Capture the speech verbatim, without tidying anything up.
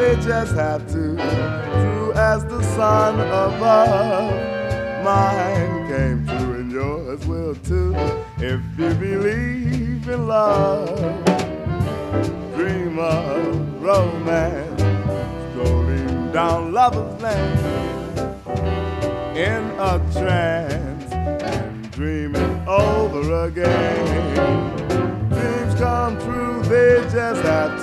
they just have to. True as the sun above, mine came true and yours will too. If you believe in love, dream of romance, strolling down Lover's Lane in a trance and dreaming over again. Dreams come true, they just have to.